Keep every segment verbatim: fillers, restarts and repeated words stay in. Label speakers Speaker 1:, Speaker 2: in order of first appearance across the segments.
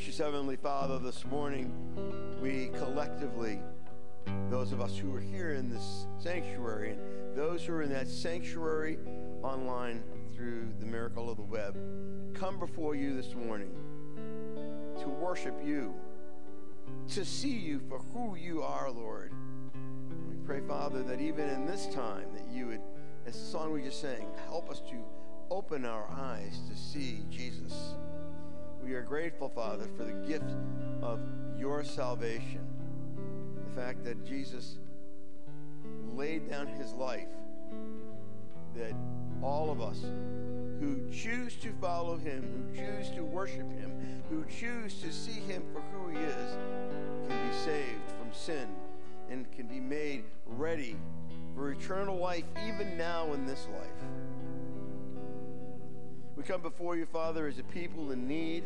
Speaker 1: Gracious Heavenly Father, this morning we collectively, those of us who are here in this sanctuary and those who are in that sanctuary online through the miracle of the web, come before you this morning to worship you, to see you for who you are, Lord. We pray, Father, that even in this time that you would, as the song we just sang, help us to open our eyes to see Jesus. We are grateful, Father, for the gift of your salvation. The fact that Jesus laid down his life, that all of us who choose to follow him, who choose to worship him, who choose to see him for who he is, can be saved from sin and can be made ready for eternal life even now in this life. We come before you, Father, as a people in need.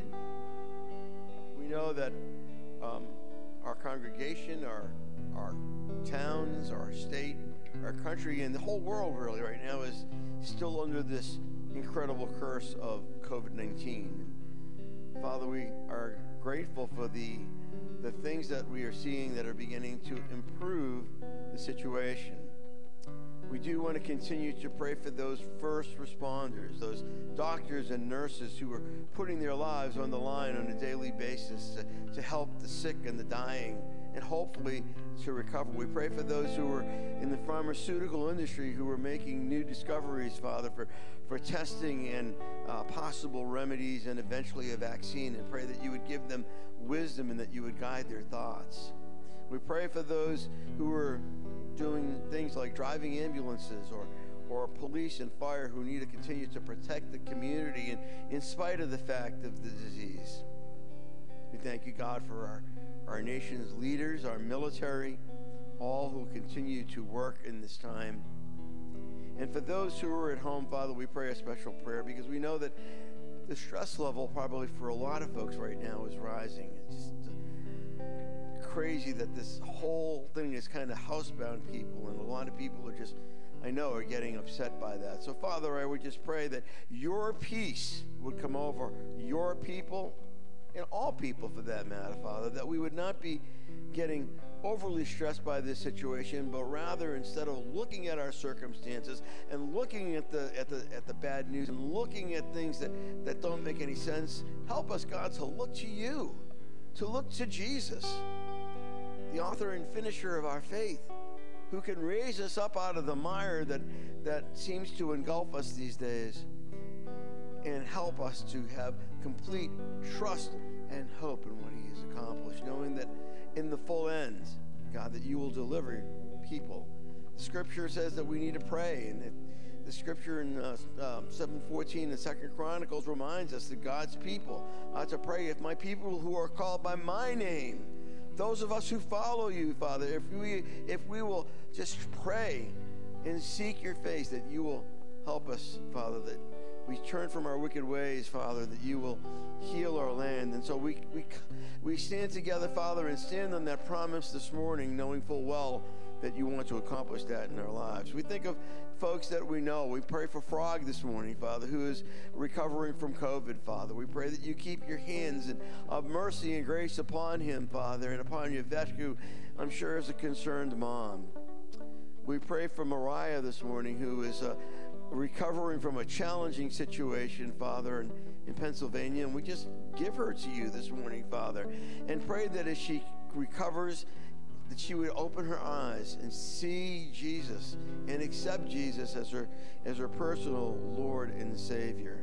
Speaker 1: We know that um, our congregation, our, our towns, our state, our country, and the whole world really right now is still under this incredible curse of covid nineteen. Father, we are grateful for the, the things that we are seeing that are beginning to improve the situation. We do want to continue to pray for those first responders, those doctors and nurses who are putting their lives on the line on a daily basis to, to help the sick and the dying and hopefully to recover. We pray for those who are in the pharmaceutical industry who are making new discoveries, Father, for, for testing and uh, possible remedies and eventually a vaccine, and pray that you would give them wisdom and that you would guide their thoughts. We pray for those who are doing things like driving ambulances or, or police and fire who need to continue to protect the community in, in spite of the fact of the disease. We thank you, God, for our, our nation's leaders, our military, all who continue to work in this time. And for those who are at home, Father, we pray a special prayer because we know that the stress level probably for a lot of folks right now is rising. It's just crazy that this whole thing is kind of housebound people, and a lot of people are just, I know, are getting upset by that. So, Father, I would just pray that your peace would come over your people and all people for that matter, Father, that we would not be getting overly stressed by this situation, but rather instead of looking at our circumstances and looking at the at the at the bad news and looking at things that, that don't make any sense, help us, God, to look to you, to look to Jesus, the author and finisher of our faith, who can raise us up out of the mire that, that seems to engulf us these days and help us to have complete trust and hope in what he has accomplished, knowing that in the full end, God, that you will deliver people. The scripture says that we need to pray, and that the scripture in uh, um, seven fourteen in Second Chronicles reminds us that God's people are to pray. If my people who are called by my name, those of us who follow you, Father, if we if we will just pray and seek your face, that you will help us, Father, that we turn from our wicked ways, Father, that you will heal our land. And so we we we stand together, Father, and stand on that promise this morning, knowing full well that you want to accomplish that in our lives. We think of folks that we know. We pray for Frog this morning, Father, who is recovering from COVID, Father. We pray that you keep your hands of mercy and grace upon him, Father, and upon Yvette, who I'm sure is a concerned mom. We pray for Mariah this morning, who is uh, recovering from a challenging situation, Father, in, in Pennsylvania, and we just give her to you this morning, Father, and pray that as she recovers, that she would open her eyes and see Jesus and accept Jesus as her as her personal Lord and Savior.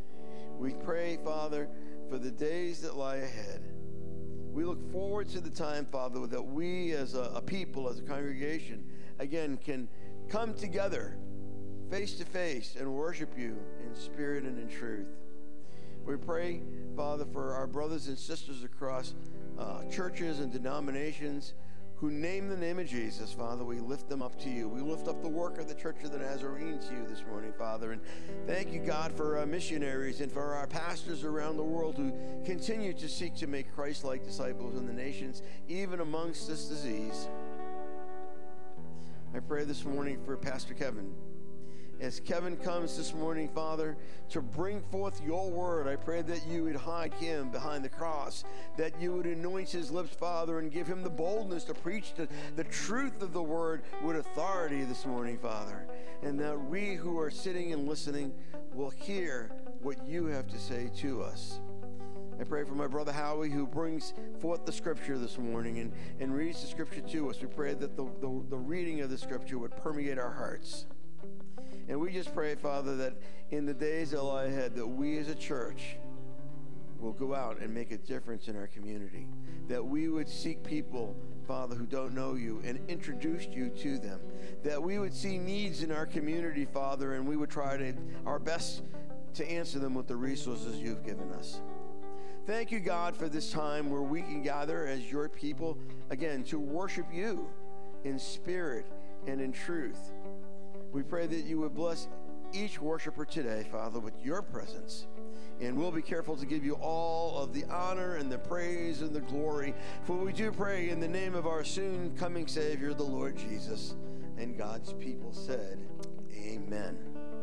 Speaker 1: We pray, Father, for the days that lie ahead. We look forward to the time, Father, that we as a, a people, as a congregation, again, can come together face to face and worship you in spirit and in truth. We pray, Father, for our brothers and sisters across uh, churches and denominations who name the name of Jesus, Father. We lift them up to you. We lift up the work of the Church of the Nazarene to you this morning, Father. And thank you, God, for our missionaries and for our pastors around the world who continue to seek to make Christ-like disciples in the nations, even amongst this disease. I pray this morning for Pastor Kevin As Kevin comes this morning, Father, to bring forth your word, I pray that you would hide him behind the cross, that you would anoint his lips, Father, and give him the boldness to preach the, the truth of the word with authority this morning, Father, and that we who are sitting and listening will hear what you have to say to us. I pray for my brother Howie, who brings forth the scripture this morning and, and reads the scripture to us. We pray that the, the, the reading of the scripture would permeate our hearts. And we just pray, Father, that in the days that lie ahead, that we as a church will go out and make a difference in our community. That we would seek people, Father, who don't know you and introduce you to them. That we would see needs in our community, Father, and we would try to our best to answer them with the resources you've given us. Thank you, God, for this time where we can gather as your people, again, to worship you in spirit and in truth. We pray that you would bless each worshiper today, Father, with your presence. And we'll be careful to give you all of the honor and the praise and the glory. For we do pray in the name of our soon coming Savior, the Lord Jesus. And God's people said, amen.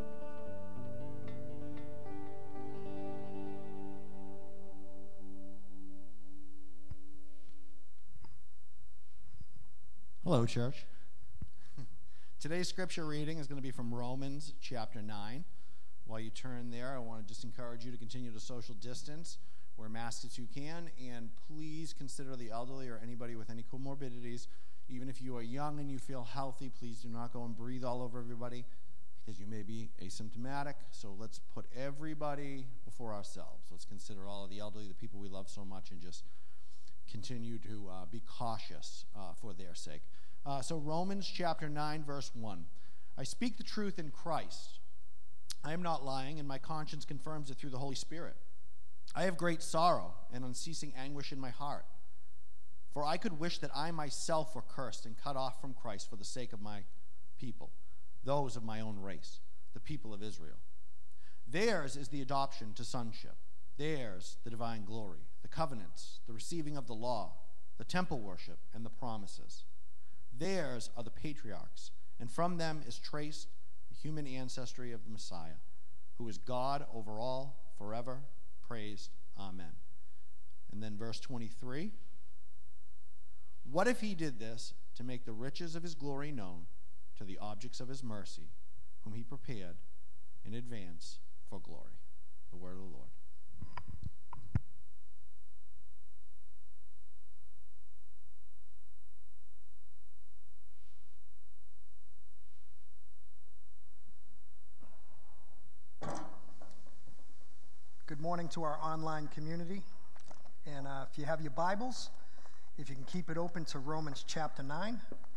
Speaker 2: Hello, church. Today's scripture reading is going to be from Romans chapter nine. While you turn there, I want to just encourage you to continue to social distance, wear masks as you can, and please consider the elderly or anybody with any comorbidities. Even if you are young and you feel healthy, please do not go and breathe all over everybody because you may be asymptomatic. So let's put everybody before ourselves. Let's consider all of the elderly, the people we love so much, and just continue to uh, be cautious uh, for their sake. Uh, so Romans chapter nine, verse one. I speak the truth in Christ. I am not lying, and my conscience confirms it through the Holy Spirit. I have great sorrow and unceasing anguish in my heart. For I could wish that I myself were cursed and cut off from Christ for the sake of my people, those of my own race, the people of Israel. Theirs is the adoption to sonship. Theirs the divine glory, the covenants, the receiving of the law, the temple worship, and the promises. Theirs are the patriarchs, and from them is traced the human ancestry of the Messiah, who is God over all, forever, praised. Amen. And then verse twenty-three. What if he did this to make the riches of his glory known to the objects of his mercy, whom he prepared in advance for glory? The word of the Lord.
Speaker 3: Good morning to our online community. And uh, if you have your Bibles, if you can keep it open to Romans chapter nine.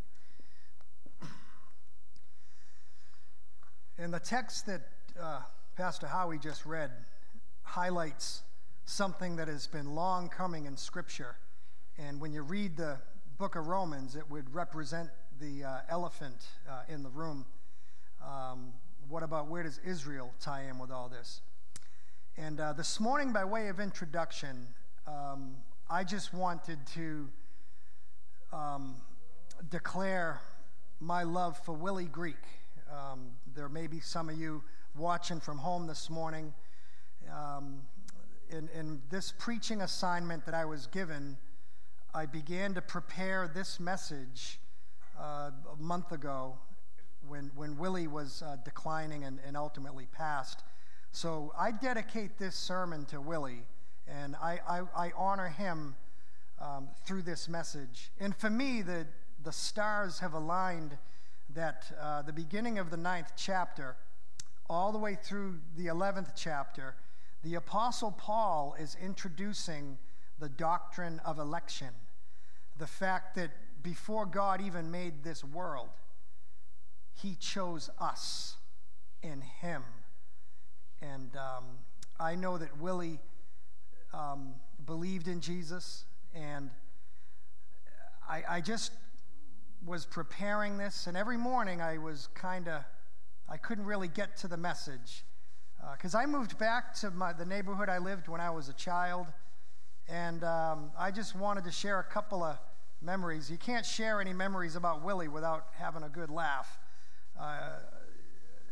Speaker 3: And the text that uh, Pastor Howie just read highlights something that has been long coming in Scripture. And when you read the book of Romans, it would represent the uh, elephant uh, in the room. Um, what about where does Israel tie in with all this? And uh, this morning, by way of introduction, um, I just wanted to um, declare my love for Willie Greek. Um, there may be some of you watching from home this morning. Um, in, in this preaching assignment that I was given, I began to prepare this message uh, a month ago when, when Willie was uh, declining and, and ultimately passed. So I dedicate this sermon to Willie, and I, I, I honor him um, through this message. And for me, the, the stars have aligned that uh, the beginning of the ninth chapter, all the way through the eleventh chapter, the Apostle Paul is introducing the doctrine of election. The fact that before God even made this world, he chose us in him. And um, I know that Willie um, believed in Jesus, and I, I just was preparing this, and every morning I was kind of, I couldn't really get to the message, because uh, I moved back to my, the neighborhood I lived when I was a child, and um, I just wanted to share a couple of memories. You can't share any memories about Willie without having a good laugh. Uh,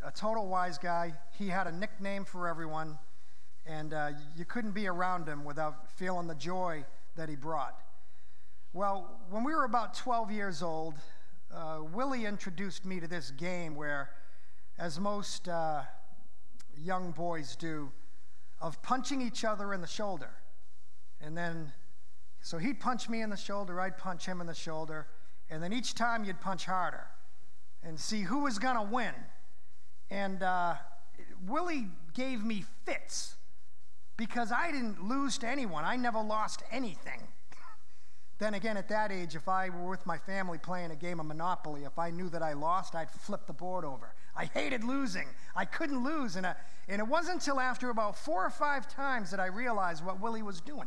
Speaker 3: a total wise guy. He had a nickname for everyone, and uh, you couldn't be around him without feeling the joy that he brought. Well, when we were about twelve years old, uh, Willie introduced me to this game where, as most uh, young boys do, of punching each other in the shoulder. And then, so he'd punch me in the shoulder, I'd punch him in the shoulder, and then each time you'd punch harder and see who was going to win. And uh, Willie gave me fits because I didn't lose to anyone. I never lost anything. Then again, at that age, if I were with my family playing a game of Monopoly, if I knew that I lost, I'd flip the board over. I hated losing. I couldn't lose. And, uh, and it wasn't until after about four or five times that I realized what Willie was doing.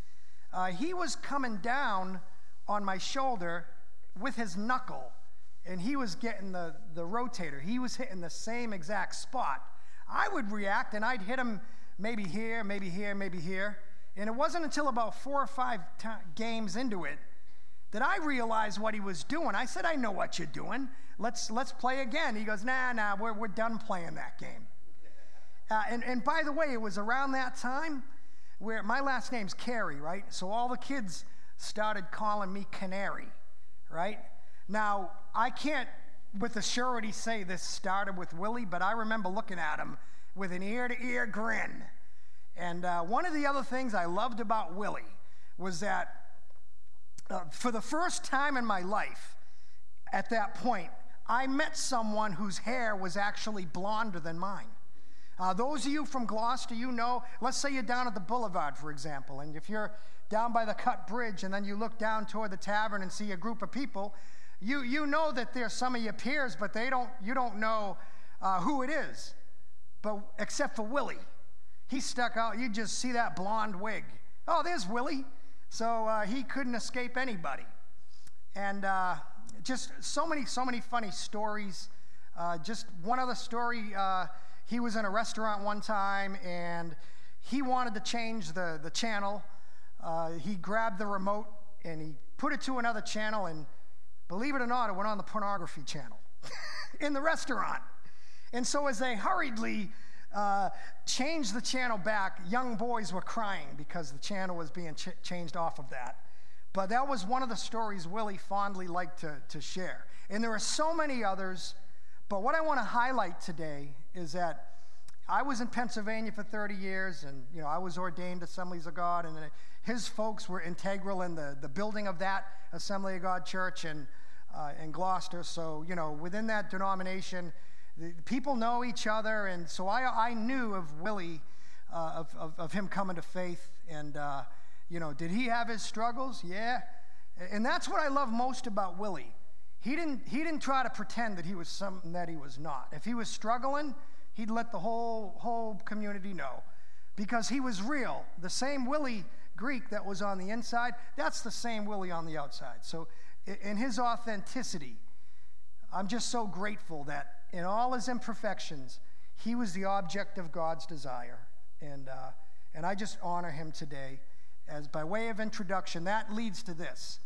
Speaker 3: Uh, he was coming down on my shoulder with his knuckle, and he was getting the, the rotator. He was hitting the same exact spot. I would react, and I'd hit him maybe here, maybe here, maybe here. And it wasn't until about four or five t- games into it that I realized what he was doing. I said, I know what you're doing. Let's let's play again. He goes, nah, nah, we're, we're done playing that game. Uh, and, and by the way, it was around that time where my last name's Carey, right? So all the kids started calling me Canary, right? Now, I can't with a surety say this started with Willie, but I remember looking at him with an ear-to-ear grin. And uh, one of the other things I loved about Willie was that uh, for the first time in my life, at that point, I met someone whose hair was actually blonder than mine. Uh, those of you from Gloucester, you know, let's say you're down at the Boulevard, for example, and if you're down by the Cut Bridge and then you look down toward the tavern and see a group of people, you you know that they're some of your peers, but they don't. You don't know uh, who it is, but except for Willie. He stuck out. You just see that blonde wig. Oh, there's Willie. So uh, he couldn't escape anybody. And uh, just so many, so many funny stories. Uh, just one other story. Uh, he was in a restaurant one time, and he wanted to change the, the channel. Uh, he grabbed the remote, and he put it to another channel, and believe it or not, it went on the pornography channel in the restaurant. And so as they hurriedly Uh, changed the channel back, young boys were crying because the channel was being ch- changed off of that. But that was one of the stories Willie fondly liked to, to share. And there are so many others, but what I want to highlight today is that I was in Pennsylvania for thirty years, and you know I was ordained Assemblies of God, and his folks were integral in the, the building of that Assembly of God church in, uh, in Gloucester. So, you know, within that denomination, the people know each other, and so I, I knew of Willie, uh, of, of, of him coming to faith, and, uh, you know, did he have his struggles? Yeah. And that's what I love most about Willie. He didn't, he didn't try to pretend that he was something that he was not. If he was struggling, he'd let the whole, whole community know, because he was real. The same Willie Greek that was on the inside, that's the same Willie on the outside. So in his authenticity, I'm just so grateful that in all his imperfections, he was the object of God's desire. And, uh, and I just honor him today. As by way of introduction, that leads to this.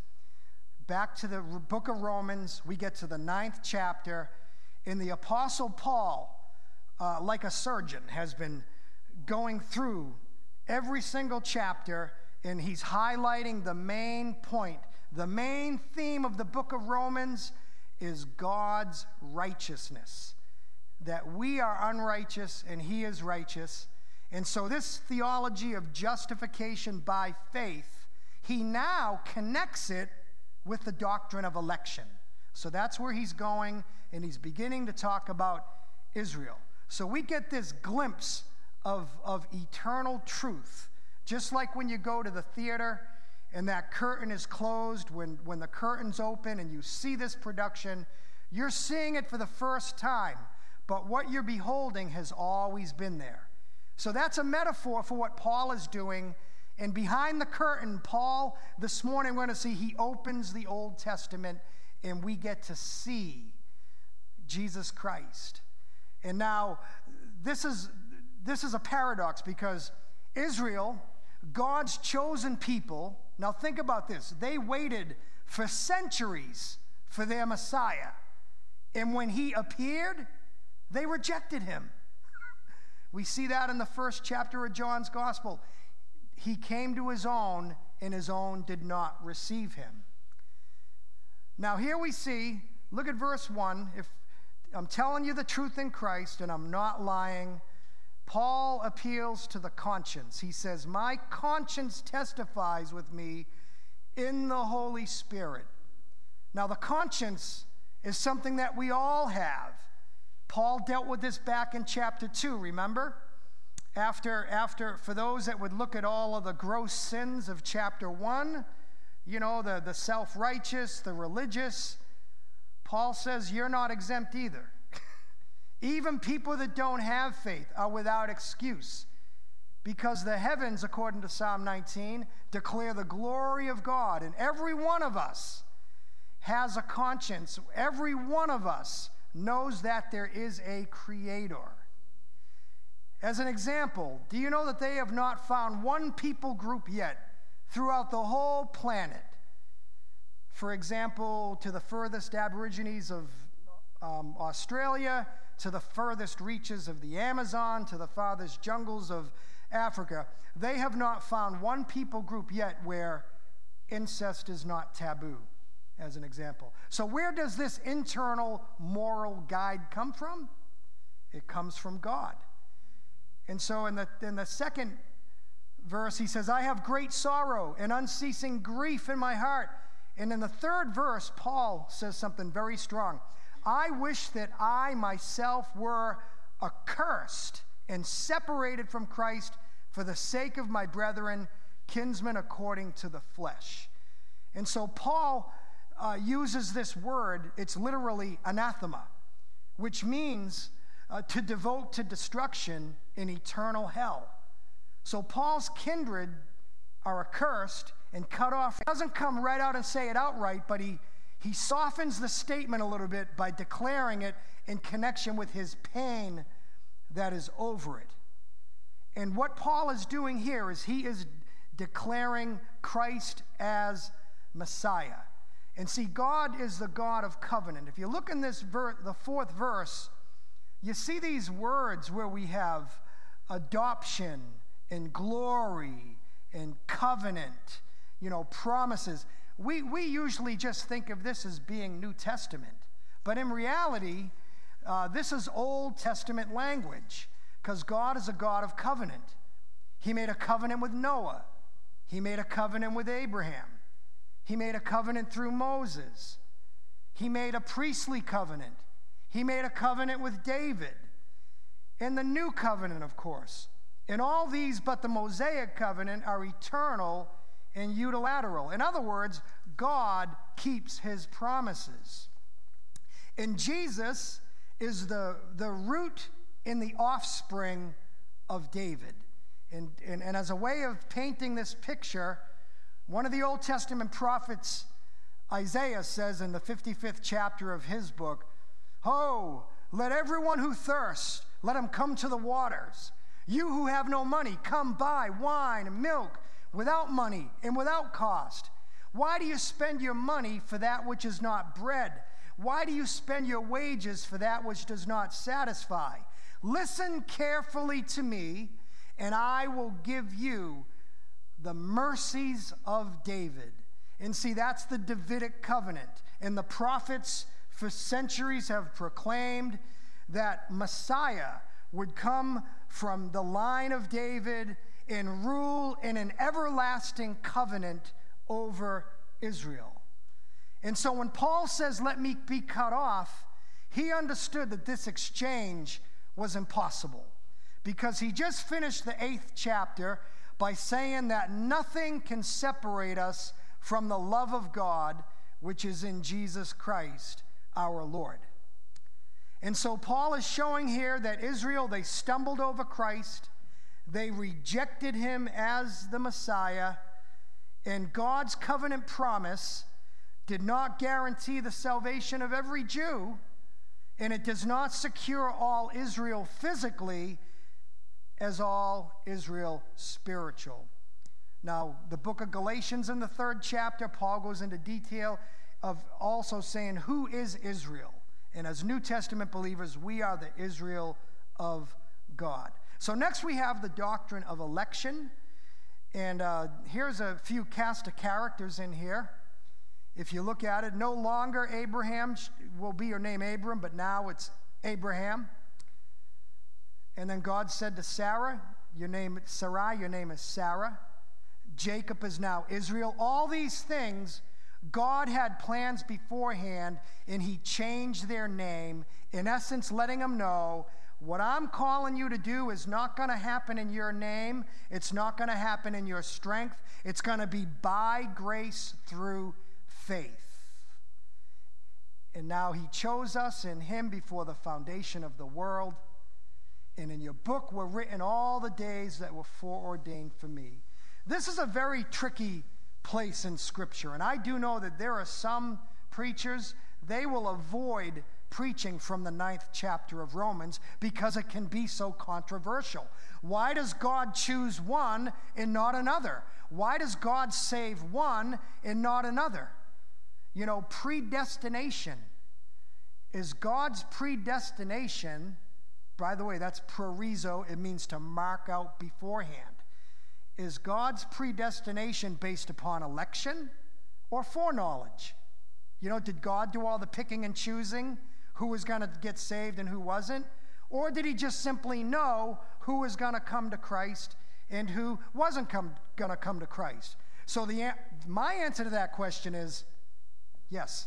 Speaker 3: Back to the book of Romans, we get to the ninth chapter. And the Apostle Paul, uh, like a surgeon, has been going through every single chapter, and he's highlighting the main point. The main theme of the book of Romans is God's righteousness, that we are unrighteous and he is righteous. And so this theology of justification by faith, he now connects it with the doctrine of election. So that's where he's going, and he's beginning to talk about Israel. So we get this glimpse of, of eternal truth, just like when you go to the theater and that curtain is closed. When, when the curtain's open and you see this production, you're seeing it for the first time, but what you're beholding has always been there. So that's a metaphor for what Paul is doing. And behind the curtain, Paul, this morning we're going to see he opens the Old Testament, and we get to see Jesus Christ. And now, this is, this is a paradox, because Israel, God's chosen people, now think about this. They waited for centuries for their Messiah. And when he appeared, They rejected him. We see that in the first chapter of John's Gospel. He came to his own, and his own did not receive him. Now here we see, look at verse one. If I'm telling you the truth in Christ, and I'm not lying, Paul appeals to the conscience. He says, my conscience testifies with me in the Holy Spirit. Now the conscience is something that we all have. Paul dealt with this back in chapter two, remember? After, after, for those that would look at all of the gross sins of chapter one, you know, the, the self-righteous, the religious, Paul says you're not exempt either. Even people that don't have faith are without excuse, because the heavens, according to Psalm nineteen, declare the glory of God, and every one of us has a conscience. Every one of us knows that there is a creator. As an example, do you know that they have not found one people group yet throughout the whole planet? For example, to the furthest aborigines of um, Australia, to the furthest reaches of the Amazon, to the farthest jungles of Africa, they have not found one people group yet where incest is not taboo, as an example. So where does this internal moral guide come from? It comes from God. And so in the, in the second verse, he says, I have great sorrow and unceasing grief in my heart. And in the third verse, Paul says something very strong. I wish that I myself were accursed and separated from Christ for the sake of my brethren, kinsmen according to the flesh. And so Paul uh, uses this word, it's literally anathema, which means uh, to devote to destruction in eternal hell. So Paul's kindred are accursed and cut off. He doesn't come right out and say it outright, but he, he softens the statement a little bit by declaring it in connection with his pain that is over it. And what Paul is doing here is he is declaring Christ as Messiah. And see, God is the God of covenant. If you look in this ver- the fourth verse, you see these words where we have adoption and glory and covenant, you know, promises. We, we usually just think of this as being New Testament. But in reality, uh, this is Old Testament language, because God is a God of covenant. He made a covenant with Noah. He made a covenant with Abraham. He made a covenant through Moses. He made a priestly covenant. He made a covenant with David. And the new covenant, of course. And all these but the Mosaic covenant are eternal and unilateral. In other words, God keeps his promises. And Jesus is the, the root and the offspring of David. And, and, and as a way of painting this picture, one of the Old Testament prophets, Isaiah, says in the fifty-fifth chapter of his book, Ho, let everyone who thirsts, let him come to the waters. You who have no money, come buy wine and milk without money and without cost. Why do you spend your money for that which is not bread? Why do you spend your wages for that which does not satisfy? Listen carefully to me, and I will give you the mercies of David. And see, that's the Davidic covenant. And the prophets for centuries have proclaimed that Messiah would come from the line of David and rule in an everlasting covenant over Israel. And so when Paul says, let me be cut off, he understood that this exchange was impossible, because he just finished the eighth chapter by saying that nothing can separate us from the love of God, which is in Jesus Christ, our Lord. And so Paul is showing here that Israel, they stumbled over Christ, they rejected him as the Messiah, and God's covenant promise did not guarantee the salvation of every Jew, and it does not secure all Israel physically as all Israel spiritual. Now, the book of Galatians in the third chapter, Paul goes into detail of also saying who is Israel. And as New Testament believers, we are the Israel of God. So next we have the doctrine of election. And uh, here's a few cast of characters in here. If you look at it, no longer Abraham will be your name Abram, but now it's Abraham. And then God said to Sarah, your name is Sarai, your name is Sarah. Jacob is now Israel. All these things, God had plans beforehand, and he changed their name, in essence letting them know, what I'm calling you to do is not going to happen in your name. It's not going to happen in your strength. It's going to be by grace through faith. And now he chose us in him before the foundation of the world. And in your book were written all the days that were foreordained for me. This is a very tricky place in Scripture. And I do know that there are some preachers, they will avoid preaching from the ninth chapter of Romans because it can be so controversial. Why does God choose one and not another? Why does God save one and not another? You know, predestination. Is God's predestination, by the way, that's proorizo, it means to mark out beforehand. Is God's predestination based upon election or foreknowledge? You know, did God do all the picking and choosing? Who was going to get saved and who wasn't? Or did he just simply know who was going to come to Christ and who wasn't come, going to come to Christ? So the my answer to that question is yes.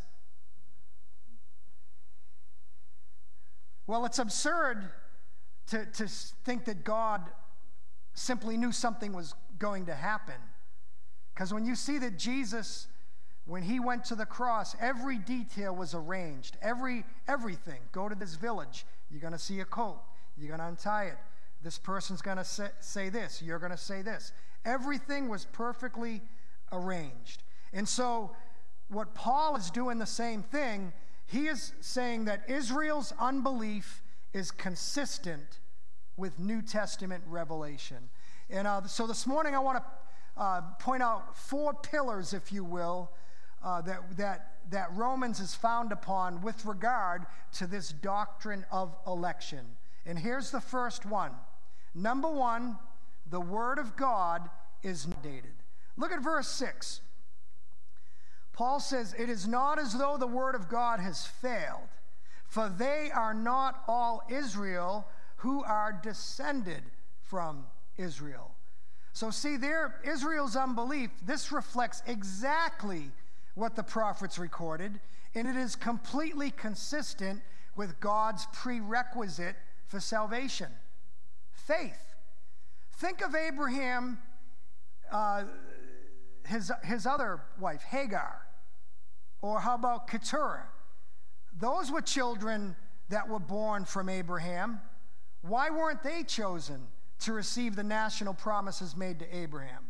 Speaker 3: Well, it's absurd to, to think that God simply knew something was going to happen. Because when you see that Jesus, when he went to the cross, every detail was arranged. Every everything. Go to this village. You're going to see a colt. You're going to untie it. This person's going to say, say this. You're going to say this. Everything was perfectly arranged. And so what Paul is doing the same thing. He is saying that Israel's unbelief is consistent with New Testament revelation. And uh, so this morning I want to uh, point out four pillars, if you will, Uh, that, that, that Romans is found upon with regard to this doctrine of election. And here's the first one. Number one, the Word of God is not dated. Look at verse six. Paul says, it is not as though the Word of God has failed, for they are not all Israel who are descended from Israel. So see there, Israel's unbelief, this reflects exactly what the prophets recorded, and it is completely consistent with God's prerequisite for salvation, faith. Think of Abraham, uh, his, his other wife, Hagar, or how about Keturah? Those were children that were born from Abraham. Why weren't they chosen to receive the national promises made to Abraham?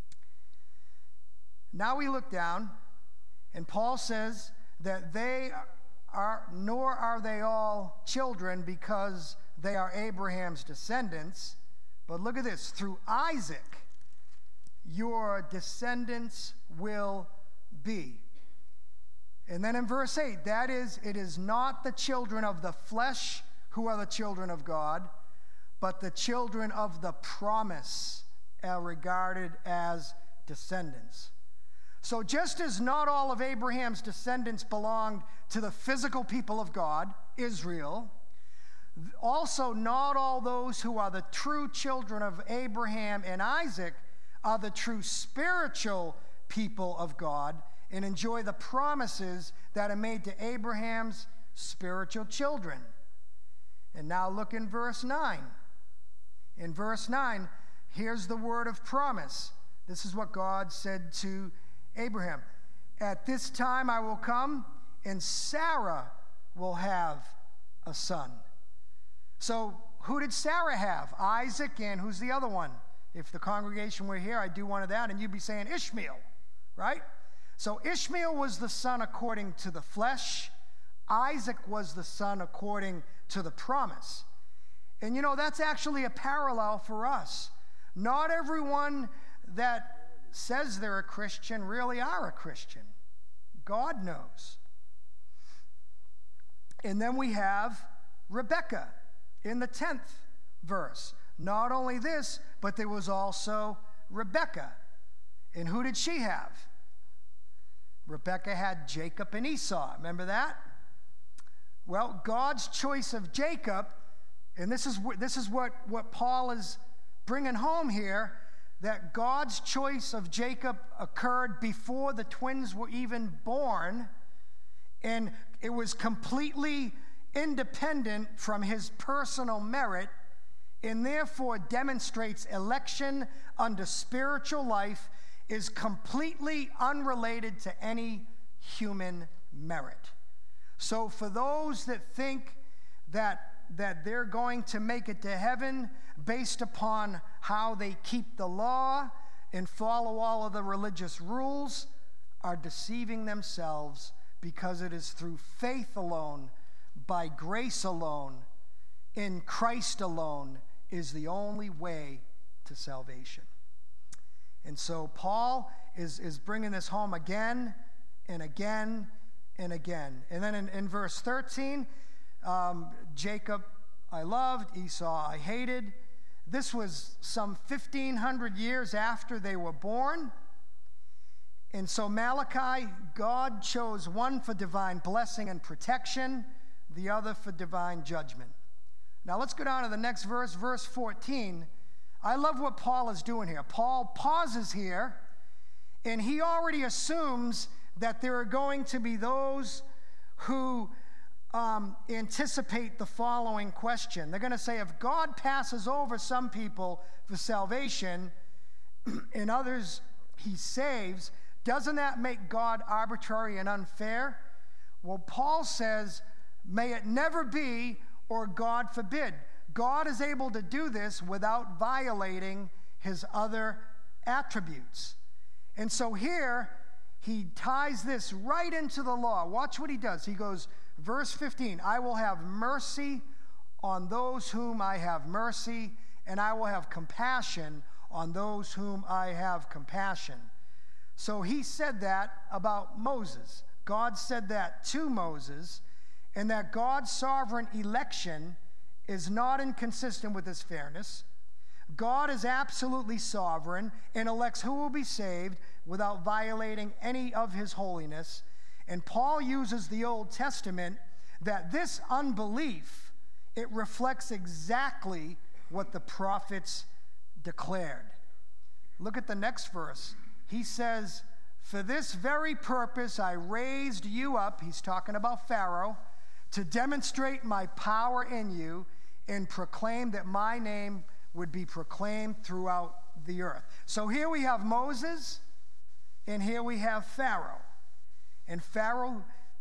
Speaker 3: Now we look down, and Paul says that they are, nor are they all children because they are Abraham's descendants. But look at this, through Isaac, your descendants will be. And then in verse eight, that is, it is not the children of the flesh who are the children of God, but the children of the promise are regarded as descendants. So just as not all of Abraham's descendants belonged to the physical people of God, Israel, also not all those who are the true children of Abraham and Isaac are the true spiritual people of God and enjoy the promises that are made to Abraham's spiritual children. And now look in verse nine. In verse nine, here's the word of promise. This is what God said to Abraham. At this time I will come, and Sarah will have a son. So who did Sarah have? Isaac, and who's the other one? If the congregation were here, I'd do one of that, and you'd be saying Ishmael, right? So Ishmael was the son according to the flesh. Isaac was the son according to the promise. And you know, that's actually a parallel for us. Not everyone that says they're a Christian really are a Christian. God knows. And then we have Rebekah in the tenth verse. Not only this, but there was also Rebekah. And who did she have? Rebekah had Jacob and Esau. Remember that? Well, God's choice of Jacob, and this is, wh- this is what, what Paul is bringing home here, that God's choice of Jacob occurred before the twins were even born, and it was completely independent from his personal merit, and therefore demonstrates election under spiritual life is completely unrelated to any human merit. So for those that think that, that they're going to make it to heaven based upon how they keep the law and follow all of the religious rules, are deceiving themselves, because it is through faith alone, by grace alone, in Christ alone, is the only way to salvation. And so Paul is, is bringing this home again and again and again. And then in, in verse thirteen, um, Jacob I loved, Esau I hated. This was some fifteen hundred years after they were born. And so Malachi, God chose one for divine blessing and protection, the other for divine judgment. Now let's go down to the next verse, verse fourteen. I love what Paul is doing here. Paul pauses here, and he already assumes that there are going to be those who um, anticipate the following question. They're going to say, if God passes over some people for salvation and others he saves, doesn't that make God arbitrary and unfair? Well, Paul says, may it never be, or God forbid. God is able to do this without violating his other attributes. And so here, he ties this right into the law. Watch what he does. He goes, verse fifteen, I will have mercy on those whom I have mercy, and I will have compassion on those whom I have compassion. So he said that about Moses. God said that to Moses, and that God's sovereign election is not inconsistent with his fairness. God is absolutely sovereign and elects who will be saved without violating any of his holiness. And Paul uses the Old Testament that this unbelief, it reflects exactly what the prophets declared. Look at the next verse. He says, for this very purpose I raised you up, he's talking about Pharaoh, to demonstrate my power in you and proclaim that my name would be proclaimed throughout the earth. So here we have Moses, and here we have Pharaoh. And Pharaoh,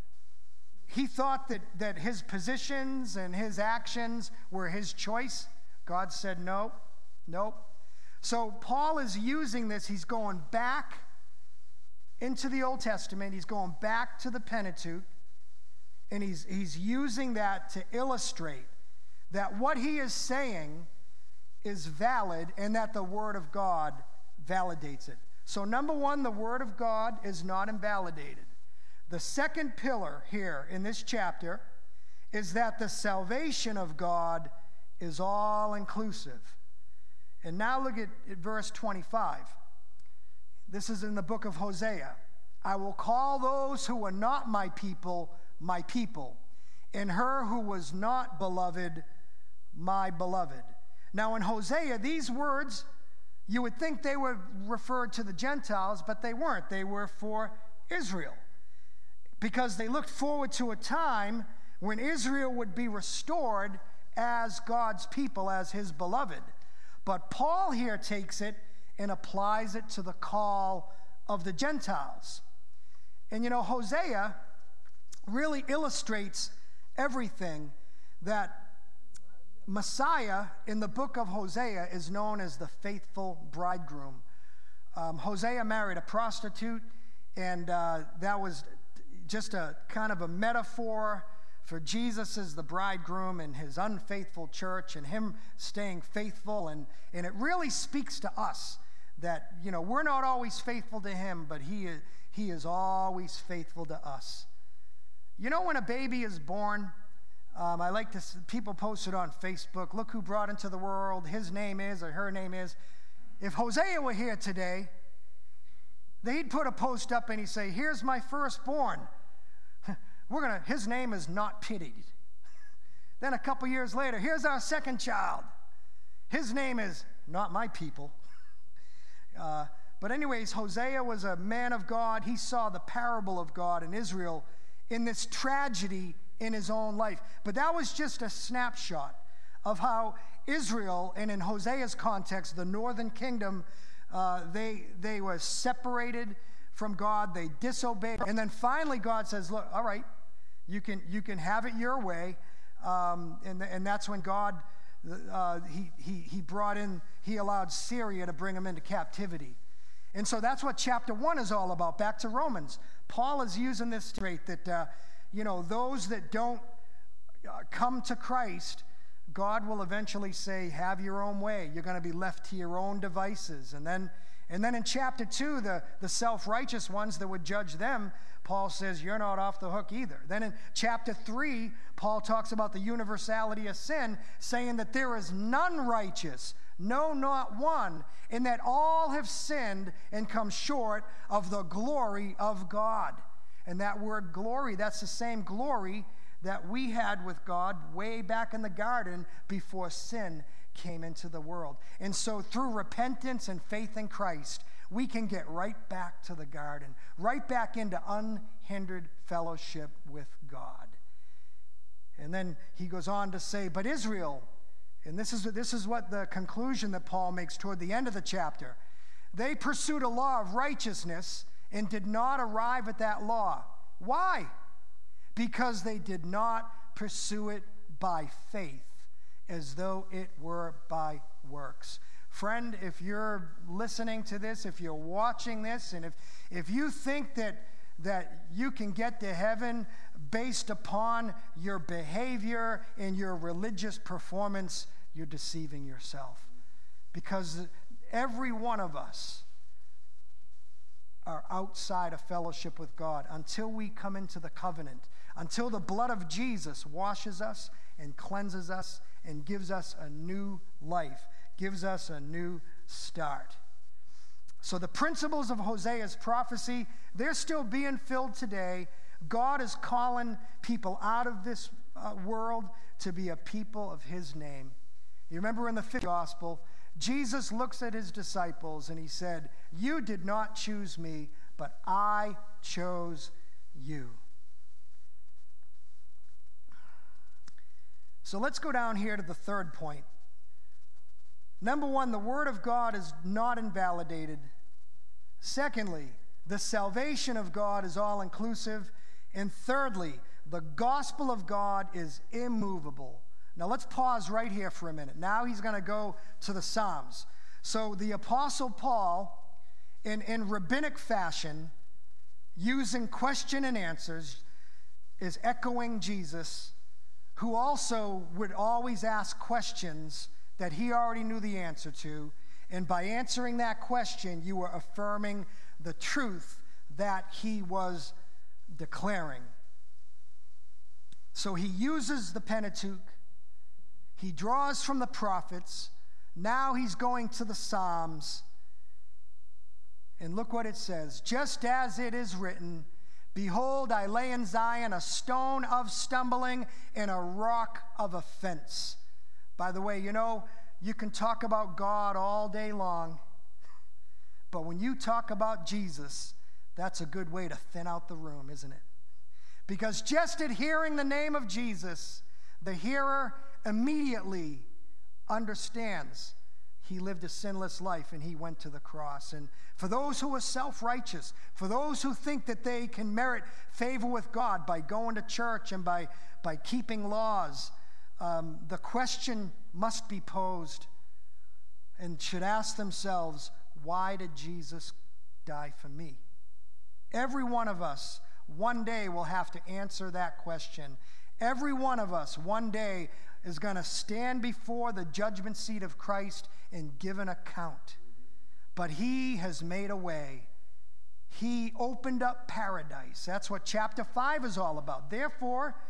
Speaker 3: he thought that, that his positions and his actions were his choice. God said, no, nope. So Paul is using this. He's going back into the Old Testament. He's going back to the Pentateuch. And he's, he's using that to illustrate that what he is saying is valid and that the Word of God validates it. So number one, the Word of God is not invalidated. The second pillar here in this chapter is that the salvation of God is all-inclusive. And now look at, at verse twenty-five. This is in the book of Hosea. I will call those who are not my people, my people, and her who was not beloved, my beloved. Now in Hosea, these words, you would think they were referred to the Gentiles, but they weren't. They were for Israel, because they looked forward to a time when Israel would be restored as God's people, as his beloved. But Paul here takes it and applies it to the call of the Gentiles. And you know, Hosea really illustrates everything. That Messiah in the book of Hosea is known as the faithful bridegroom. Um, Hosea married a prostitute, and uh, that was just a kind of a metaphor for Jesus as the bridegroom and his unfaithful church and him staying faithful. And, and it really speaks to us that, you know, we're not always faithful to him, but he is, he is always faithful to us. You know, when a baby is born, Um, I like to, s- people posted on Facebook, look who brought into the world, his name is, or her name is. If Hosea were here today, they'd put a post up and he'd say, here's my firstborn. We're gonna, his name is not pitied. Then a couple years later, here's our second child. His name is not my people. Uh, but anyways, Hosea was a man of God. He saw the parable of God in Israel in this tragedy in his own life. But that was just a snapshot of how Israel, and in Hosea's context, the northern kingdom, uh, they, they were separated from God. They disobeyed. And then finally God says, look, all right, you can, you can have it your way. Um, and, and that's when God, uh, he, he, he brought in, he allowed Syria to bring him into captivity. And so that's what chapter one is all about. Back to Romans. Paul is using this trait that, uh, you know, those that don't uh, come to Christ, God will eventually say, have your own way. You're going to be left to your own devices. And then, and then in chapter two, the, the self-righteous ones that would judge them, Paul says, you're not off the hook either. Then in chapter three, Paul talks about the universality of sin, saying that there is none righteous, no, not one, and that all have sinned and come short of the glory of God. And that word glory, that's the same glory that we had with God way back in the garden before sin came into the world. And so through repentance and faith in Christ, we can get right back to the garden, right back into unhindered fellowship with God. And then he goes on to say, but Israel, and this is, this is what the conclusion that Paul makes toward the end of the chapter, they pursued a law of righteousness and did not arrive at that law. Why? Because they did not pursue it by faith, as though it were by works. Friend, if you're listening to this, if you're watching this, and if, if you think that, that you can get to heaven based upon your behavior and your religious performance, you're deceiving yourself. Because every one of us are outside of fellowship with God until we come into the covenant, until the blood of Jesus washes us and cleanses us and gives us a new life, gives us a new start. So the principles of Hosea's prophecy, they're still being filled today. God is calling people out of this uh, world to be a people of his name. You remember in the fifth gospel, Jesus looks at his disciples and he said, you did not choose me, but I chose you. So let's go down here to the third point. Number one, the word of God is not invalidated. Secondly, the salvation of God is all-inclusive. And thirdly, the gospel of God is immovable. Now let's pause right here for a minute. Now he's going to go to the Psalms. So the Apostle Paul, in, in rabbinic fashion, using question and answers, is echoing Jesus, who also would always ask questions that he already knew the answer to. And by answering that question, you were affirming the truth that he was declaring. So he uses the Pentateuch. He draws from the prophets. Now he's going to the Psalms. And look what it says. Just as it is written, behold, I lay in Zion a stone of stumbling and a rock of offense. By the way, you know, you can talk about God all day long, but when you talk about Jesus, that's a good way to thin out the room, isn't it? Because just at hearing the name of Jesus, the hearer immediately understands he lived a sinless life and he went to the cross. And for those who are self-righteous, for those who think that they can merit favor with God by going to church and by, by keeping laws, um, the question must be posed and should ask themselves, why did Jesus die for me? Every one of us one day will have to answer that question. Every one of us one day is going to stand before the judgment seat of Christ and give an account. But he has made a way. He opened up paradise. That's what chapter five is all about. Therefore,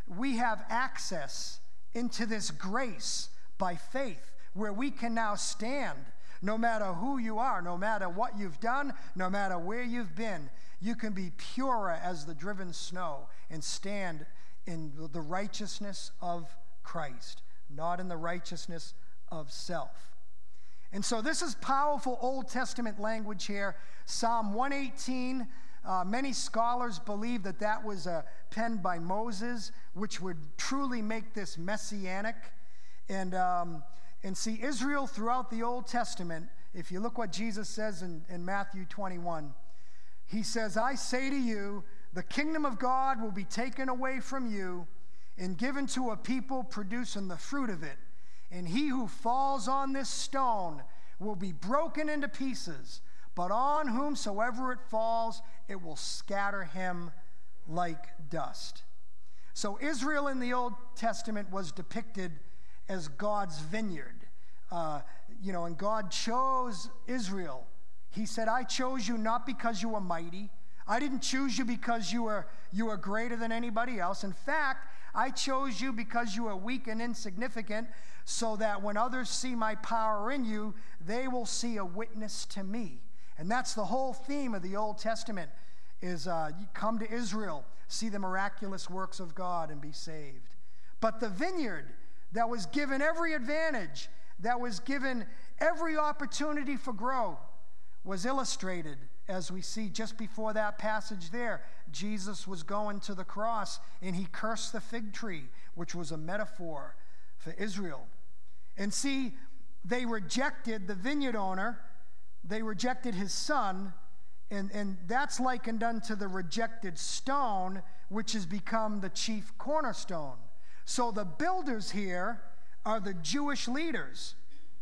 Speaker 3: we have access into this grace by faith, where we can now stand. No matter who you are, no matter what you've done, no matter where you've been, you can be purer as the driven snow and stand in the righteousness of Christ, not in the righteousness of self. And so this is powerful Old Testament language here. Psalm one eighteen, uh, many scholars believe that that was uh, penned by Moses, which would truly make this messianic. And um, And see, Israel throughout the Old Testament, if you look what Jesus says in, in Matthew twenty-one, he says, I say to you, the kingdom of God will be taken away from you and given to a people producing the fruit of it. And he who falls on this stone will be broken into pieces, but on whomsoever it falls, it will scatter him like dust. So Israel in the Old Testament was depicted as God's vineyard. Uh, you know, and God chose Israel. He said, I chose you not because you were mighty. I didn't choose you because you were, you were greater than anybody else. In fact, I chose you because you are weak and insignificant, so that when others see my power in you, they will see a witness to me. And that's the whole theme of the Old Testament, is uh, you come to Israel, see the miraculous works of God, and be saved. But the vineyard that was given every advantage, that was given every opportunity for growth, was illustrated, as we see just before that passage there. Jesus was going to the cross, and he cursed the fig tree, which was a metaphor for Israel. And see, they rejected the vineyard owner, they rejected his son, and, and that's likened unto the rejected stone, which has become the chief cornerstone. So the builders here are the Jewish leaders.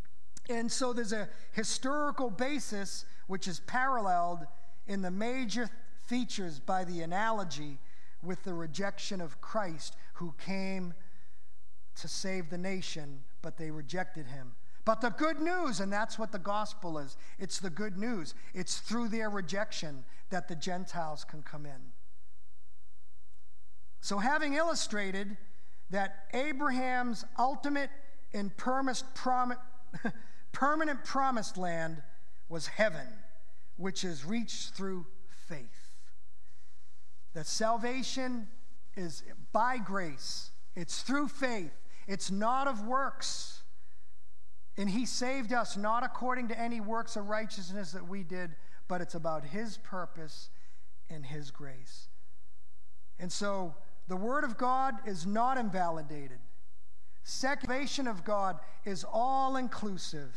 Speaker 3: And so there's a historical basis which is paralleled in the major features by the analogy with the rejection of Christ, who came to save the nation, but they rejected him. But the good news, and that's what the gospel is, it's the good news. It's through their rejection that the Gentiles can come in. So having illustrated that Abraham's ultimate and permanent promised land was heaven, which is reached through faith. That salvation is by grace. It's through faith. It's not of works. And he saved us not according to any works of righteousness that we did, but it's about his purpose and his grace. And so the word of God is not invalidated. Salvation of God is all-inclusive.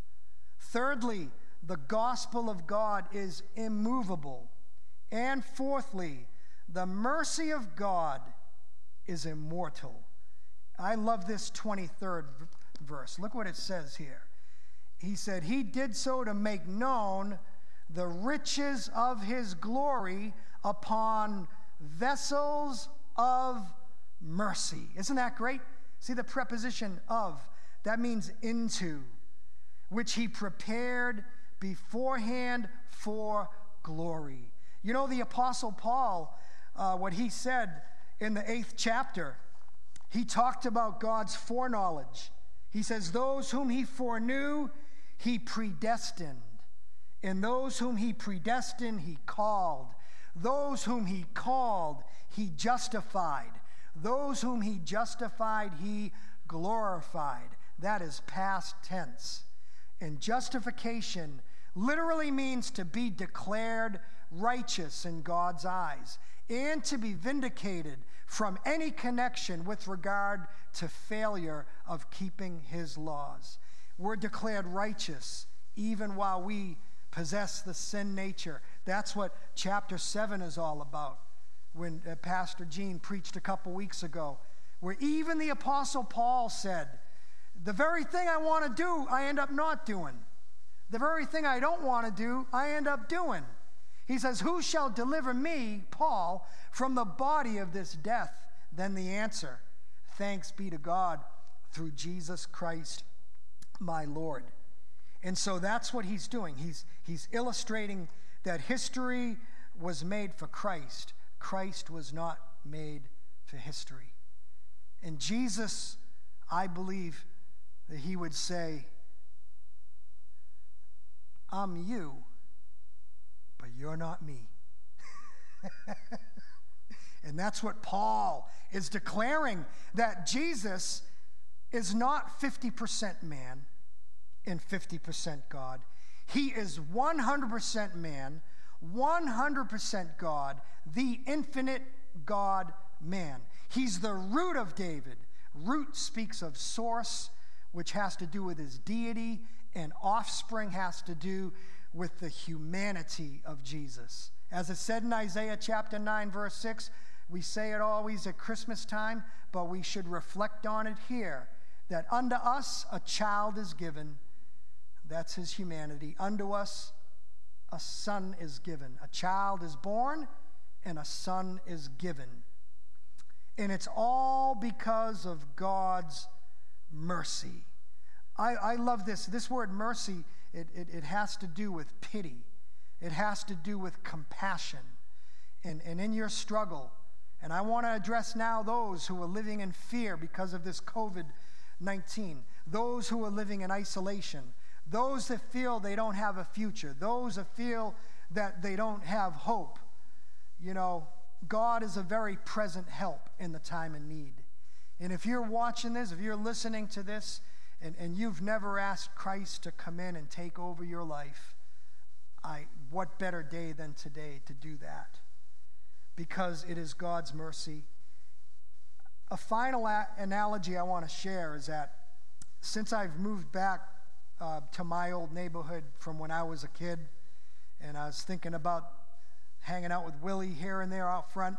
Speaker 3: Thirdly, the gospel of God is immovable. And fourthly, the mercy of God is immortal. I love this twenty-third verse. Look what it says here. He said, he did so to make known the riches of his glory upon vessels of mercy. Isn't that great? See the preposition of. That means into, which he prepared beforehand for glory. You know, the Apostle Paul, uh, what he said in the eighth chapter, he talked about God's foreknowledge. He says, those whom he foreknew, he predestined. And those whom he predestined, he called. Those whom he called, he justified. Those whom he justified, he glorified. That is past tense. And justification literally means to be declared righteous in God's eyes and to be vindicated from any connection with regard to failure of keeping his laws. We're declared righteous even while we possess the sin nature. That's what chapter seven is all about, when uh, Pastor Gene preached a couple weeks ago, where even the Apostle Paul said, the very thing I want to do, I end up not doing. The very thing I don't want to do, I end up doing. He says, who shall deliver me, Paul, from the body of this death? Then the answer, thanks be to God through Jesus Christ, my Lord. And so that's what he's doing. He's, he's illustrating that history was made for Christ. Christ was not made for history. And Jesus, I believe that he would say, I'm you, but you're not me. And that's what Paul is declaring, that Jesus is not fifty percent man and fifty percent God. He is one hundred percent man, one hundred percent God, the infinite God man. He's the root of David. Root speaks of source, which has to do with his deity, and offspring has to do with the humanity of Jesus. As it said in Isaiah chapter nine, verse six, we say it always at Christmas time, but we should reflect on it here, that unto us a child is given. That's his humanity. Unto us a son is given. A child is born and a son is given. And it's all because of God's mercy. I, I love this. This word mercy, it, it, it has to do with pity. It has to do with compassion. And, and in your struggle, and I want to address now those who are living in fear because of this covid nineteen, those who are living in isolation, those that feel they don't have a future, those that feel that they don't have hope. You know, God is a very present help in the time of need. And if you're watching this, if you're listening to this, and, and you've never asked Christ to come in and take over your life, I, what better day than today to do that? Because it is God's mercy. A final a- analogy I want to share is that since I've moved back uh, to my old neighborhood from when I was a kid, and I was thinking about hanging out with Willie here and there out front,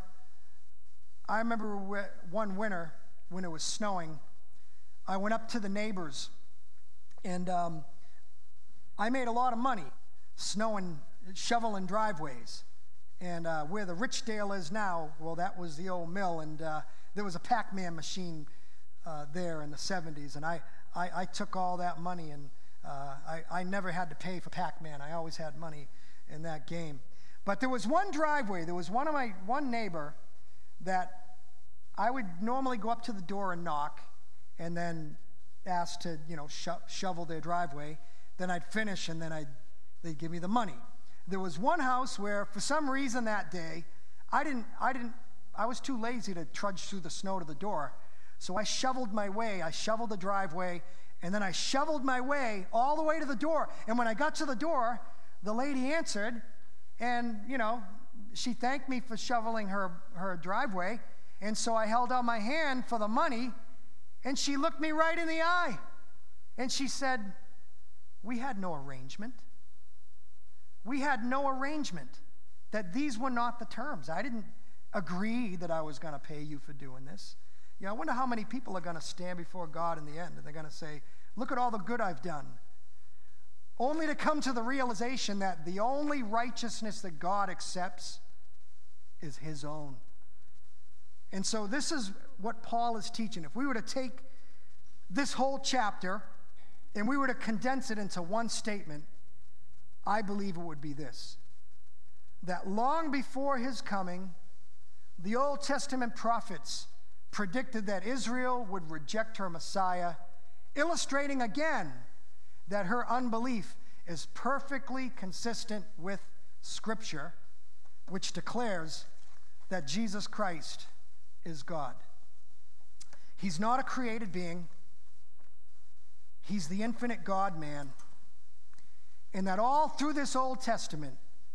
Speaker 3: I remember one winter when it was snowing, I went up to the neighbors, and um, I made a lot of money snowing, shoveling driveways. And uh, where the Richdale is now, well, that was the old mill, and uh, there was a Pac-Man machine uh, there in the seventies, and I, I, I took all that money, and uh, I, I never had to pay for Pac-Man. I always had money in that game. But there was one driveway, there was one of my, one neighbor that I would normally go up to the door and knock, and then ask to, you know, sho- shovel their driveway. Then I'd finish, and then I'd, they'd give me the money. There was one house where, for some reason that day, I didn't, I didn't, I was too lazy to trudge through the snow to the door. So I shoveled my way, I shoveled the driveway, and then I shoveled my way all the way to the door. And when I got to the door, the lady answered, and, you know, she thanked me for shoveling her, her driveway. And so I held out my hand for the money, and she looked me right in the eye. And she said, we had no arrangement. We had no arrangement, that these were not the terms. I didn't agree that I was going to pay you for doing this. You know, I wonder how many people are going to stand before God in the end, and they're going to say, look at all the good I've done. Only to come to the realization that the only righteousness that God accepts is his own. And so this is what Paul is teaching. If we were to take this whole chapter and we were to condense it into one statement, I believe it would be this: that long before his coming, the Old Testament prophets predicted that Israel would reject her Messiah, illustrating again that her unbelief is perfectly consistent with Scripture, which declares that Jesus Christ is God. He's not a created being. He's the infinite God-man. And that all through this Old Testament,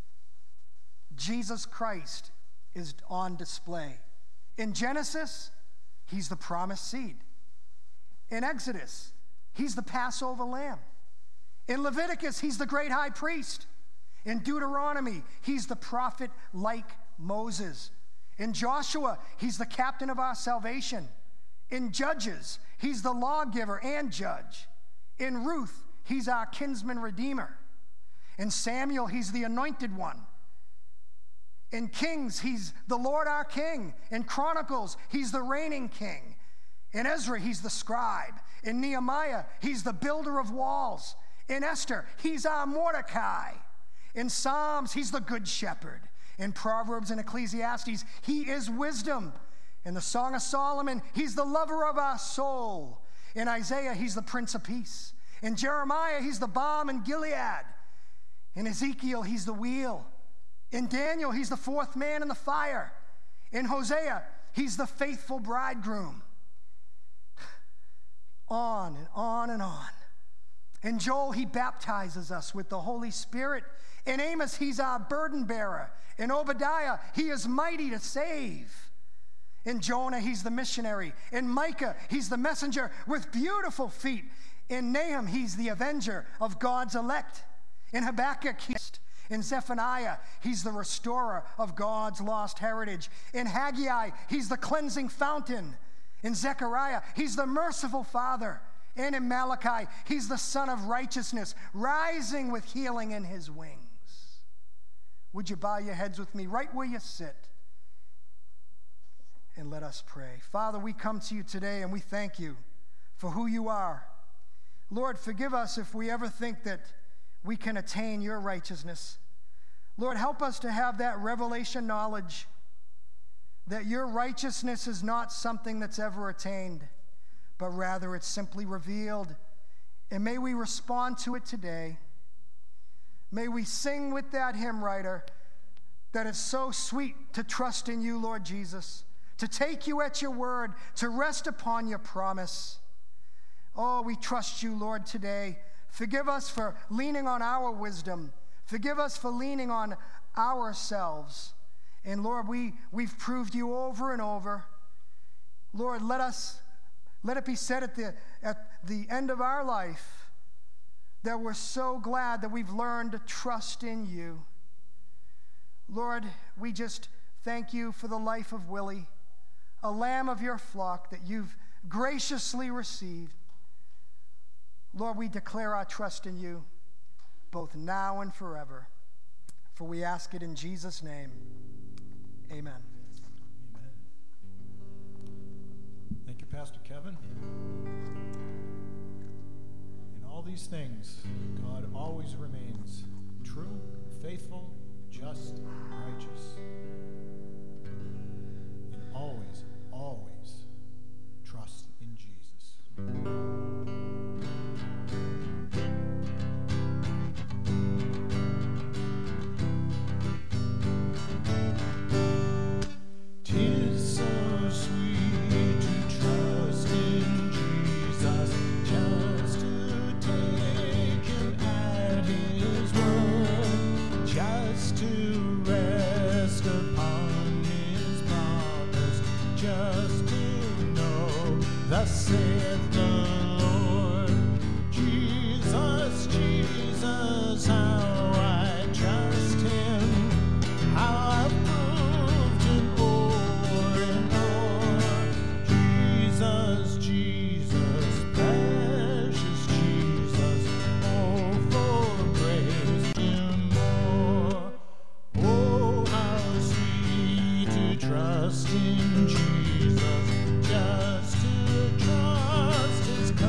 Speaker 3: Jesus Christ is on display. In Genesis, he's the promised seed. In Exodus, he's the Passover lamb. In Leviticus, he's the great high priest. In Deuteronomy, he's the prophet like Moses. In Joshua, he's the captain of our salvation. In Judges, he's the lawgiver and judge. In Ruth, he's our kinsman redeemer. In Samuel, he's the anointed one. In Kings, he's the Lord our King. In Chronicles, he's the reigning king. In Ezra, he's the scribe. In Nehemiah, he's the builder of walls. In Esther, he's our Mordecai. In Psalms, he's the good shepherd. In Proverbs and Ecclesiastes, he is wisdom. In the Song of Solomon, he's the lover of our soul. In Isaiah, he's the Prince of Peace. In Jeremiah, he's the balm in Gilead. In Ezekiel, he's the wheel. In Daniel, he's the fourth man in the fire. In Hosea, he's the faithful bridegroom. On and on and on. In Joel, he baptizes us with the Holy Spirit. In Amos, he's our burden bearer. In Obadiah, he is mighty to save. In Jonah, he's the missionary. In Micah, he's the messenger with beautiful feet. In Nahum, he's the avenger of God's elect. In Habakkuk, he's in Zephaniah, he's the restorer of God's lost heritage. In Haggai, he's the cleansing fountain. In Zechariah, he's the merciful Father. And in Malachi, he's the Son of righteousness, rising with healing in his wings. Would you bow your heads with me right where you sit? And let us pray. Father, we come to you today and we thank you for who you are. Lord, forgive us if we ever think that we can attain your righteousness. Lord, help us to have that revelation knowledge that your righteousness is not something that's ever attained, but rather it's simply revealed. And may we respond to it today. May we sing with that hymn writer that it's so sweet to trust in you, Lord Jesus, to take you at your word, to rest upon your promise. Oh, we trust you, Lord, today. Forgive us for leaning on our wisdom. Forgive us for leaning on ourselves. And Lord, we, we've proved you over and over. Lord, let us, let it be said at the, at the end of our life that we're so glad that we've learned to trust in you. Lord, we just thank you for the life of Willie, a lamb of your flock that you've graciously received. Lord, we declare our trust in you, both now and forever. For we ask it in Jesus' name. Amen.
Speaker 4: Amen. Thank you, Pastor Kevin. In all these things, God always remains true, faithful, just, righteous. And always, always trust in Jesus. Tis so sweet to trust in Jesus, just to take him at his word, just to rest upon his promise, just to know thus saith the Lord. Jesus, Jesus, how I trust him, how I've proved him o'er and o'er. Jesus, Jesus, precious Jesus, oh, for praise him more. Oh, how sweet to trust in Jesus, just to trust his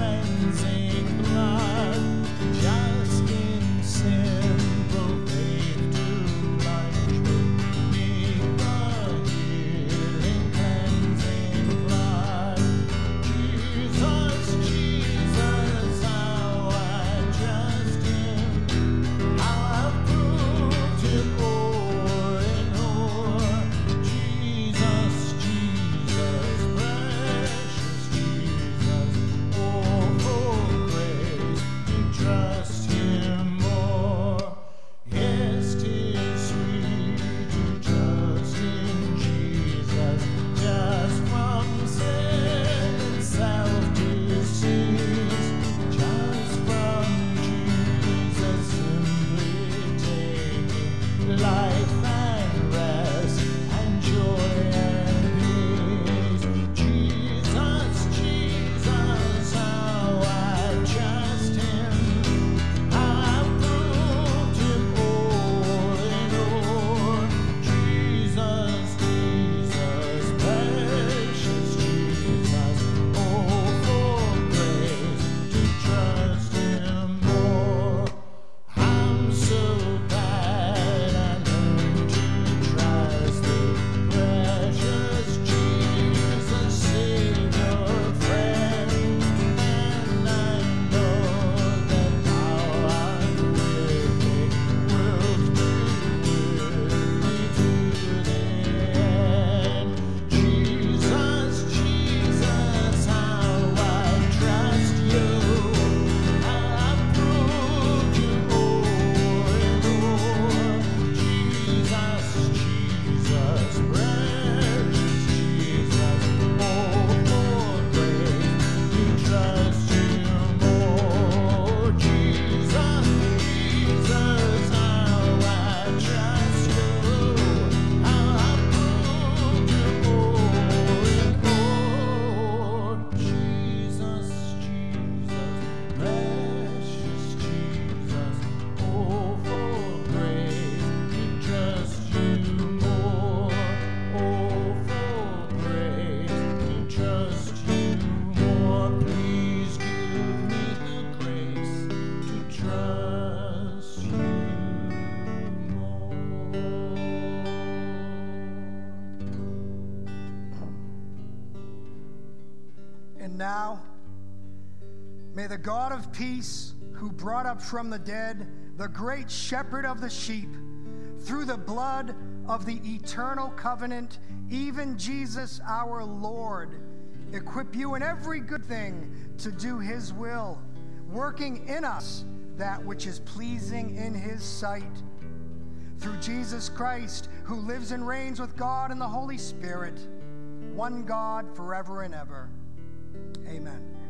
Speaker 3: And now, may the God of peace, who brought up from the dead the great shepherd of the sheep, through the blood of the eternal covenant, even Jesus our Lord, equip you in every good thing to do his will, working in us that which is pleasing in his sight. Through Jesus Christ, who lives and reigns with God and the Holy Spirit, one God forever and ever. Amen.